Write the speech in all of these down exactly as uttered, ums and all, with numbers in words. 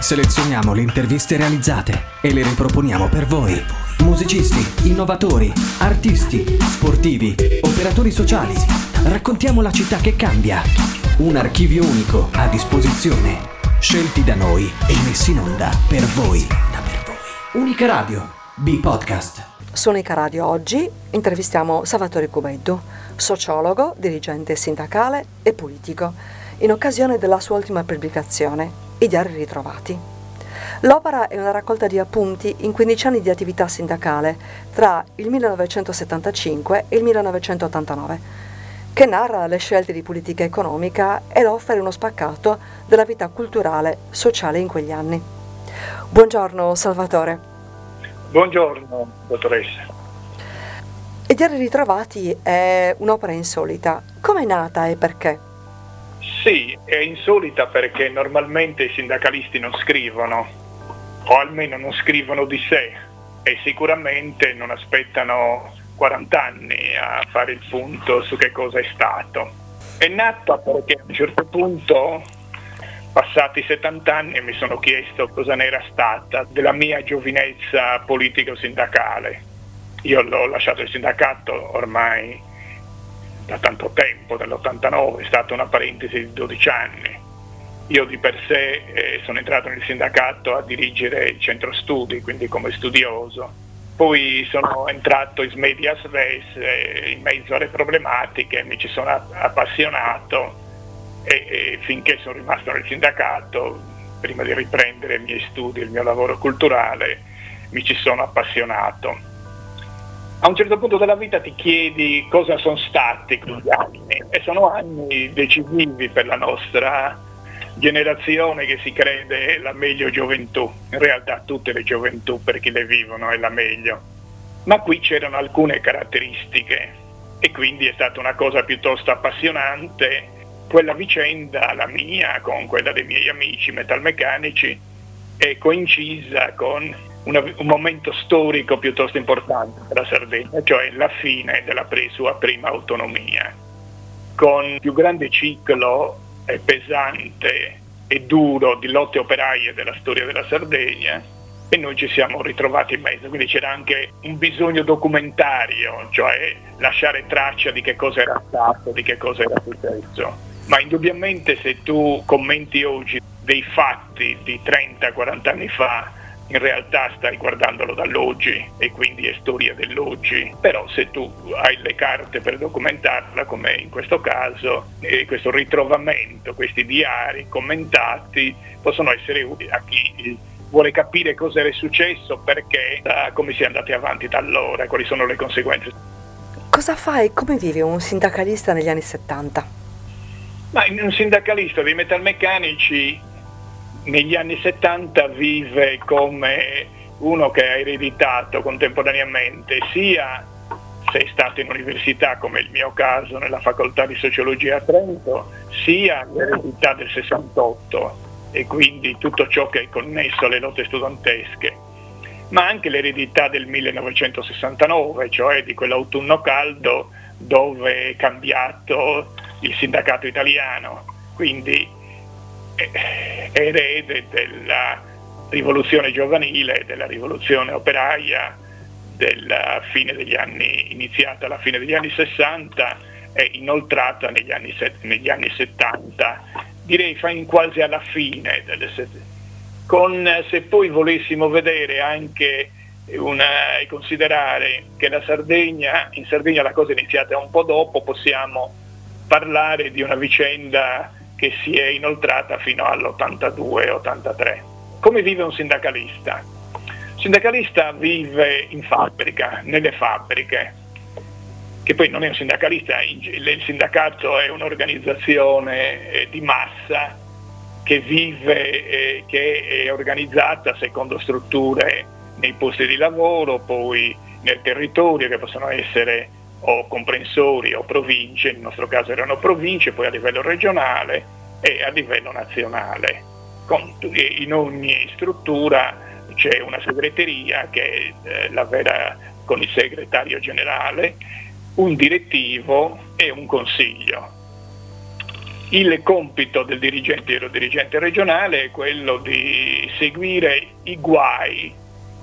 Selezioniamo le interviste realizzate e le riproponiamo per voi. Musicisti, innovatori, artisti, sportivi, operatori sociali. Raccontiamo la città che cambia. Un archivio unico a disposizione. Scelti da noi e messi in onda per voi. Unica Radio, B-Podcast. Su Unica Radio oggi intervistiamo Salvatore Cubeddu, sociologo, dirigente sindacale e politico, in occasione della sua ultima pubblicazione, I Diari Ritrovati. L'opera è una raccolta di appunti in quindici anni di attività sindacale tra il millenovecentosettantacinque e il millenovecentottantanove, che narra le scelte di politica economica ed offre uno spaccato della vita culturale, sociale in quegli anni. Buongiorno Salvatore. Buongiorno, dottoressa. I Diari Ritrovati è un'opera insolita. Come è nata e perché? Sì, è insolita perché normalmente i sindacalisti non scrivono, o almeno non scrivono di sé, e sicuramente non aspettano quaranta anni a fare il punto su che cosa è stato. È nata perché a un certo punto, passati settanta anni, mi sono chiesto cosa ne era stata della mia giovinezza politico-sindacale. Io l'ho lasciato il sindacato ormai da tanto tempo, dall'ottantanove, è stata una parentesi di dodici anni. Io di per sé eh, sono entrato nel sindacato a dirigere il centro studi, quindi come studioso. Poi sono entrato in medias res, eh, in mezzo alle problematiche, mi ci sono appassionato. E, e finché sono rimasto nel sindacato, prima di riprendere i miei studi, il mio lavoro culturale, mi ci sono appassionato. A un certo punto della vita ti chiedi cosa sono stati quegli anni, e sono anni decisivi per la nostra generazione che si crede la meglio gioventù. In realtà tutte le gioventù, per chi le vivono, è la meglio. Ma qui c'erano alcune caratteristiche e quindi è stata una cosa piuttosto appassionante. Quella vicenda, la mia, con quella dei miei amici metalmeccanici, è coincisa con una, un momento storico piuttosto importante per la Sardegna, cioè la fine della pre, sua prima autonomia, con il più grande ciclo e pesante e duro di lotte operaie della storia della Sardegna, e noi ci siamo ritrovati in mezzo, quindi c'era anche un bisogno documentario, cioè lasciare traccia di che cosa era stato, di che cosa era successo. Ma indubbiamente se tu commenti oggi dei fatti di trenta quaranta anni fa, in realtà stai guardandolo dall'oggi e quindi è storia dell'oggi. Però se tu hai le carte per documentarla, come in questo caso, e questo ritrovamento, questi diari commentati possono essere utili a chi vuole capire cosa era successo, perché, come si è andati avanti da allora, quali sono le conseguenze. Cosa fa e come vive un sindacalista negli anni settanta? Ma un sindacalista dei metalmeccanici negli anni settanta vive come uno che ha ereditato contemporaneamente, sia se è stato in università, come il mio caso nella facoltà di sociologia a Trento, sia l'eredità del sessantotto e quindi tutto ciò che è connesso alle lotte studentesche, ma anche l'eredità del millenovecentosessantanove, cioè di quell'autunno caldo dove è cambiato il sindacato italiano, quindi è erede della rivoluzione giovanile, della rivoluzione operaia, della fine degli anni, iniziata alla fine degli anni sessanta e inoltrata negli anni, negli anni settanta, direi fin quasi alla fine delle settanta. Con, se poi volessimo vedere anche una, e considerare che la Sardegna, in Sardegna la cosa è iniziata un po' dopo, possiamo parlare di una vicenda che si è inoltrata fino all'ottantadue ottantatré. Come vive un sindacalista? Il sindacalista vive in fabbrica, nelle fabbriche, che poi non è un sindacalista, il sindacato è un'organizzazione di massa che vive, che è organizzata secondo strutture nei posti di lavoro, poi nel territorio, che possono essere o comprensori o province, nel nostro caso erano province, poi a livello regionale e a livello nazionale. Con, in ogni struttura c'è una segreteria che è la vera, con il segretario generale, un direttivo e un consiglio. Il compito del dirigente o dirigente regionale è quello di seguire i guai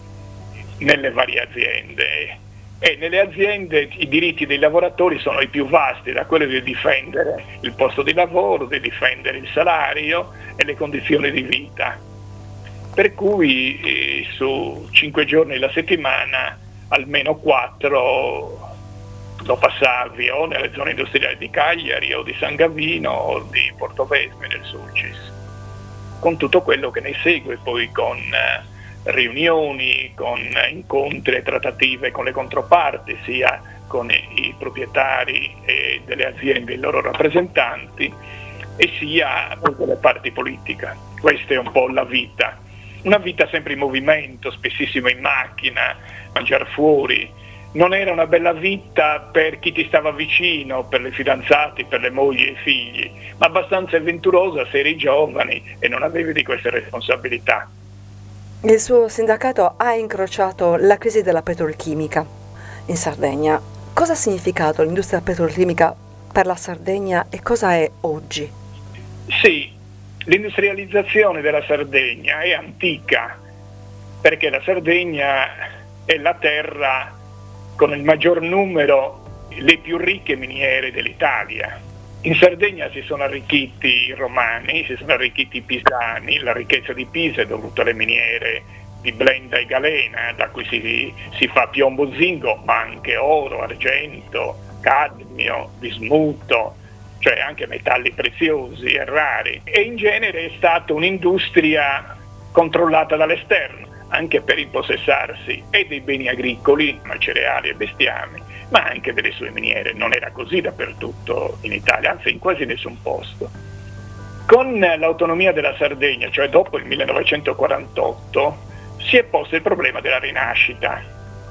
nelle varie aziende, e nelle aziende i diritti dei lavoratori sono i più vasti, da quello di difendere il posto di lavoro, di difendere il salario e le condizioni di vita. Per cui eh, su cinque giorni alla settimana almeno quattro lo passavi o nelle zone industriali di Cagliari o di San Gavino o di Portovesme del Sulcis, con tutto quello che ne segue, poi con eh, riunioni, con eh, incontri e trattative con le controparti, sia con i, i proprietari e delle aziende e i loro rappresentanti, e sia con le parti politiche. Questa è un po' la vita, una vita sempre in movimento, spessissimo in macchina, mangiare fuori. Non era una bella vita per chi ti stava vicino, per le fidanzate, per le mogli e i figli, ma abbastanza avventurosa se eri giovani e non avevi di queste responsabilità. Il suo sindacato ha incrociato la crisi della petrolchimica in Sardegna. Cosa ha significato l'industria petrolchimica per la Sardegna e cosa è oggi? Sì, l'industrializzazione della Sardegna è antica, perché la Sardegna è la terra con il maggior numero, le più ricche miniere dell'Italia. In Sardegna si sono arricchiti i romani, si sono arricchiti i pisani, la ricchezza di Pisa è dovuta alle miniere di Blenda e Galena, da cui si, si fa piombo zinco, ma anche oro, argento, cadmio, bismuto, cioè anche metalli preziosi e rari. E in genere è stata un'industria controllata dall'esterno, anche per impossessarsi e dei beni agricoli, cereali e bestiame, ma anche delle sue miniere. Non era così dappertutto in Italia, anzi in quasi nessun posto. Con l'autonomia della Sardegna, cioè dopo il millenovecentoquarantotto, si è posto il problema della rinascita.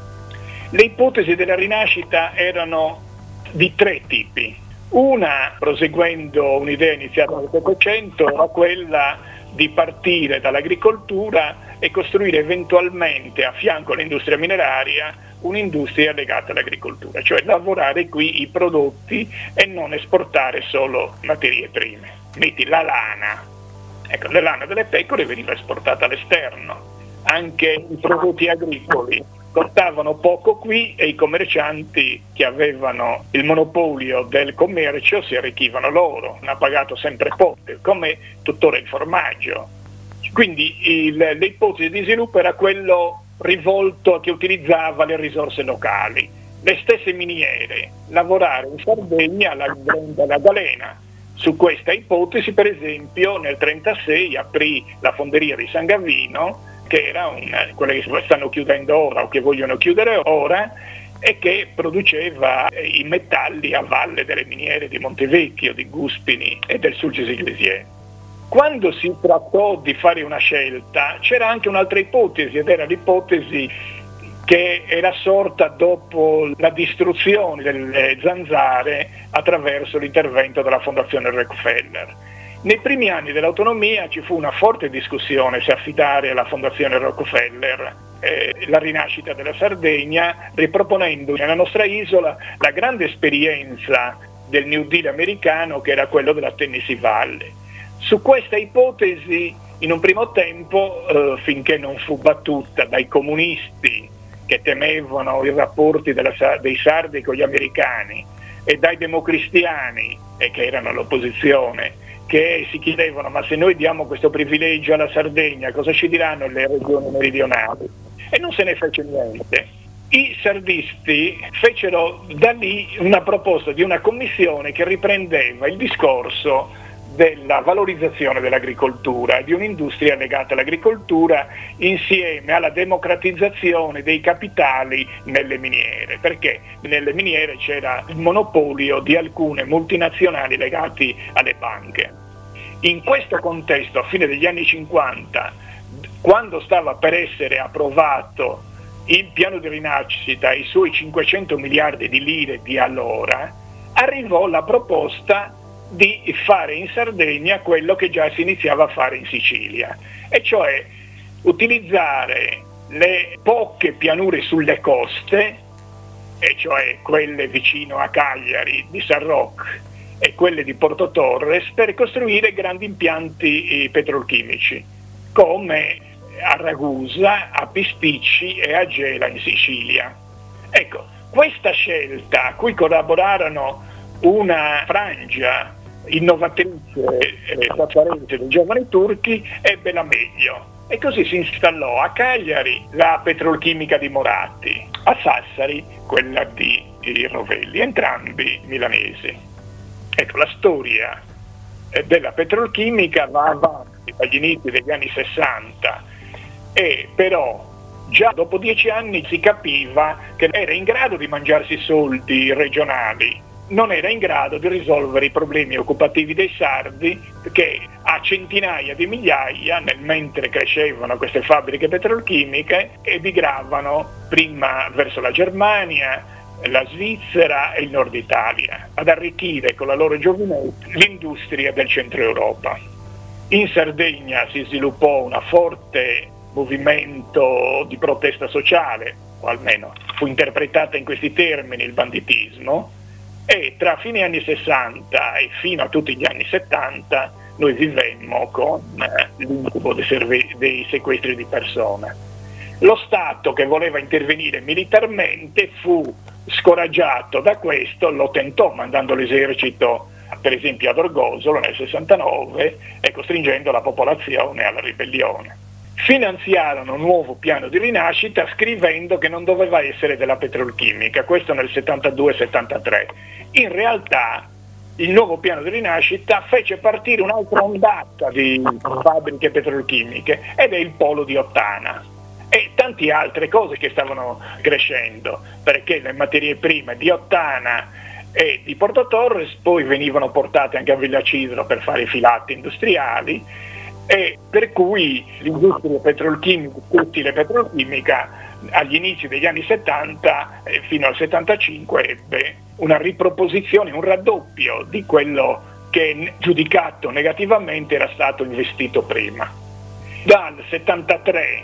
Le ipotesi della rinascita erano di tre tipi. Una, proseguendo un'idea iniziata nel Settecento, era quella di partire dall'agricoltura e costruire eventualmente a fianco all'industria mineraria un'industria legata all'agricoltura, cioè lavorare qui i prodotti e non esportare solo materie prime. Metti la lana, ecco, la lana delle pecore veniva esportata all'esterno, anche i prodotti agricoli costavano poco qui e i commercianti che avevano il monopolio del commercio si arricchivano loro, hanno pagato sempre poco, come tuttora il formaggio. Quindi il, l'ipotesi di sviluppo era quello rivolto a chi utilizzava le risorse locali, le stesse miniere, lavorare in Sardegna alla Blenda e alla Galena. Su questa ipotesi, per esempio, nel trentasei aprì la fonderia di San Gavino, che era una, quella che stanno chiudendo ora o che vogliono chiudere ora, e che produceva i metalli a valle delle miniere di Montevecchio, di Guspini e del Sulcis Iglesiente. Quando si trattò di fare una scelta c'era anche un'altra ipotesi, ed era l'ipotesi che era sorta dopo la distruzione delle zanzare attraverso l'intervento della Fondazione Rockefeller. Nei primi anni dell'autonomia ci fu una forte discussione se affidare alla Fondazione Rockefeller eh, la rinascita della Sardegna, riproponendo nella nostra isola la grande esperienza del New Deal americano, che era quello della Tennessee Valley. Su questa ipotesi, in un primo tempo, eh, finché non fu battuta dai comunisti che temevano i rapporti della, dei sardi con gli americani e dai democristiani, e che erano all'opposizione, che si chiedevano: ma se noi diamo questo privilegio alla Sardegna, cosa ci diranno le regioni meridionali? E non se ne fece niente. I sardisti fecero da lì una proposta di una commissione che riprendeva il discorso della valorizzazione dell'agricoltura e di un'industria legata all'agricoltura insieme alla democratizzazione dei capitali nelle miniere, perché nelle miniere c'era il monopolio di alcune multinazionali legati alle banche. In questo contesto, a fine degli anni cinquanta, quando stava per essere approvato il piano di rinascita e i suoi cinquecento miliardi di lire di allora, arrivò la proposta di fare in Sardegna quello che già si iniziava a fare in Sicilia, e cioè utilizzare le poche pianure sulle coste, e cioè quelle vicino a Cagliari di San Roque e quelle di Porto Torres per costruire grandi impianti petrolchimici come a Ragusa, a Pispicci e a Gela in Sicilia. Ecco, questa scelta, a cui collaborarono una frangia innovatrice e trasparente dei giovani turchi, ebbe la meglio. E così si installò a Cagliari la petrolchimica di Moratti, a Sassari quella di, di Rovelli, entrambi milanesi. Ecco, la storia della petrolchimica va avanti dagli inizi degli anni sessanta, e però già dopo dieci anni si capiva che era in grado di mangiarsi i soldi regionali, non era in grado di risolvere i problemi occupativi dei sardi, che a centinaia di migliaia, nel mentre crescevano queste fabbriche petrolchimiche, emigravano prima verso la Germania, la Svizzera e il nord Italia, ad arricchire con la loro giovinezza l'industria del centro Europa. In Sardegna si sviluppò una forte movimento di protesta sociale, o almeno fu interpretata in questi termini il banditismo, e tra fine anni sessanta e fino a tutti gli anni settanta noi vivemmo con eh, l'incubo dei, serve- dei sequestri di persone. Lo Stato, che voleva intervenire militarmente, fu scoraggiato da questo, lo tentò mandando l'esercito per esempio ad Orgosolo nel sessantanove e costringendo la popolazione alla ribellione. Finanziarono un nuovo piano di rinascita scrivendo che non doveva essere della petrolchimica, questo nel settantadue settantatré. In realtà il nuovo piano di rinascita fece partire un'altra ondata di fabbriche petrolchimiche ed è il polo di Ottana e tante altre cose che stavano crescendo, perché le materie prime di Ottana e di Porto Torres poi venivano portate anche a Villacidro per fare i filati industriali, e per cui l'industria petrolchimica, tutte petrolchimica, agli inizi degli anni settanta eh, fino al settantacinque ebbe una riproposizione, un raddoppio di quello che giudicato negativamente era stato investito prima. Dal settantatré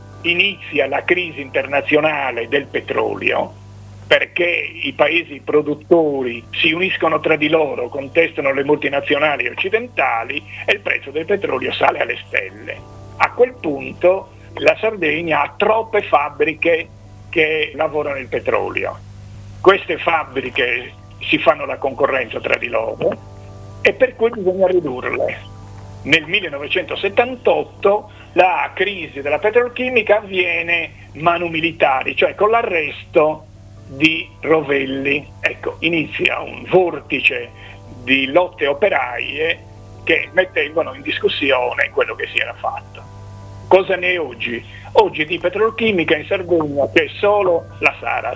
inizia la crisi internazionale del petrolio, perché i paesi produttori si uniscono tra di loro, contestano le multinazionali occidentali e il prezzo del petrolio sale alle stelle. A quel punto la Sardegna ha troppe fabbriche che lavorano il petrolio. Queste fabbriche si fanno la concorrenza tra di loro e per cui bisogna ridurle. Nel millenovecentosettantotto la crisi della petrolchimica avviene manu militari, cioè con l'arresto di Rovelli. Ecco, inizia un vortice di lotte operaie che mettevano in discussione quello che si era fatto. Cosa ne è oggi? Oggi di petrolchimica in Sardegna c'è solo la Saras,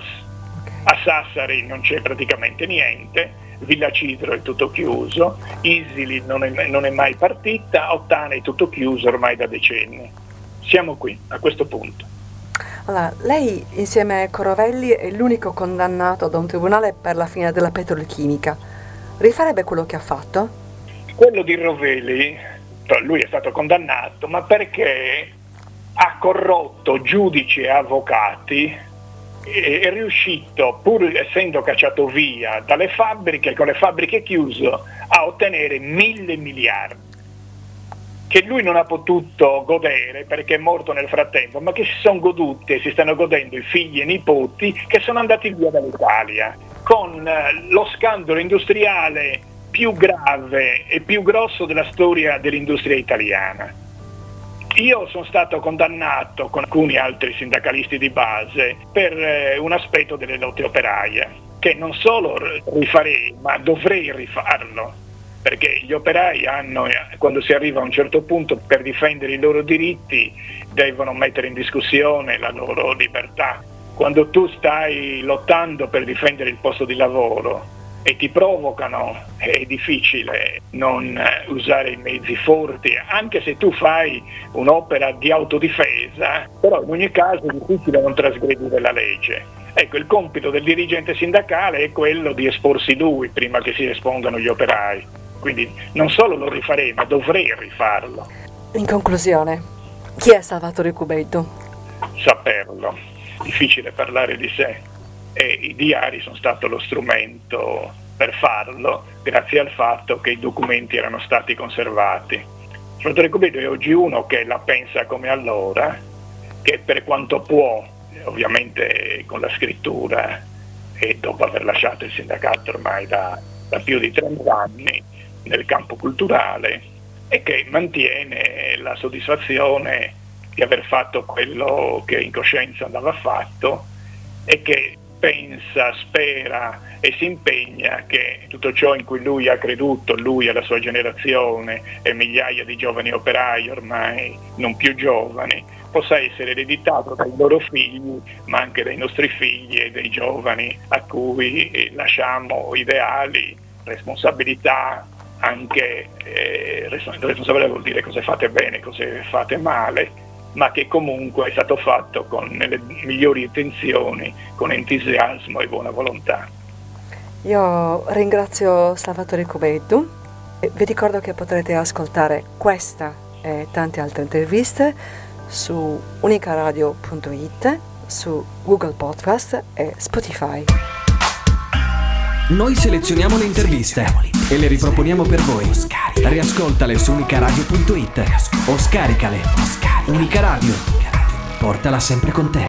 a Sassari non c'è praticamente niente, Villacidro è tutto chiuso, Isili non è, non è mai partita, Ottana è tutto chiuso ormai da decenni. Siamo qui, a questo punto. Allora, lei insieme a Rovelli è l'unico condannato da un tribunale per la fine della petrolchimica. Rifarebbe quello che ha fatto? Quello di Rovelli, lui è stato condannato, ma perché ha corrotto giudici e avvocati, è riuscito, pur essendo cacciato via dalle fabbriche, con le fabbriche chiuse, a ottenere mille miliardi. Che lui non ha potuto godere perché è morto nel frattempo, ma che si sono godute e si stanno godendo i figli e i nipoti che sono andati via dall'Italia, con lo scandalo industriale più grave e più grosso della storia dell'industria italiana. Io sono stato condannato con alcuni altri sindacalisti di base per un aspetto delle lotte operaie, che non solo rifarei, ma dovrei rifarlo. Perché gli operai hanno, quando si arriva a un certo punto, per difendere i loro diritti devono mettere in discussione la loro libertà. Quando tu stai lottando per difendere il posto di lavoro e ti provocano, è difficile non usare i mezzi forti, anche se tu fai un'opera di autodifesa, però in ogni caso è difficile non trasgredire la legge. Ecco, il compito del dirigente sindacale è quello di esporsi lui prima che si espongano gli operai. Quindi non solo lo rifarei, ma dovrei rifarlo. In conclusione, chi è Salvatore Cubeddu? Saperlo, difficile parlare di sé, e i diari sono stato lo strumento per farlo, grazie al fatto che i documenti erano stati conservati. Salvatore Cubedo è oggi uno che la pensa come allora, che per quanto può, ovviamente con la scrittura e dopo aver lasciato il sindacato ormai da, da più di trenta anni nel campo culturale, e che mantiene la soddisfazione di aver fatto quello che in coscienza andava fatto, e che pensa, spera e si impegna che tutto ciò in cui lui ha creduto, lui e la sua generazione e migliaia di giovani operai ormai non più giovani, possa essere ereditato dai loro figli, ma anche dai nostri figli e dei giovani a cui lasciamo ideali, responsabilità, anche eh, responsabilità vuol dire cose fate bene, cose fate male, ma che comunque è stato fatto con le migliori intenzioni, con entusiasmo e buona volontà. Io ringrazio Salvatore Cubedo e vi ricordo che potrete ascoltare questa e tante altre interviste su unicaradio punto it, su Google Podcast e Spotify. Noi selezioniamo le interviste e le riproponiamo per voi. Riascoltale su unicaradio punto it o scaricale. Unica Radio, portala sempre con te.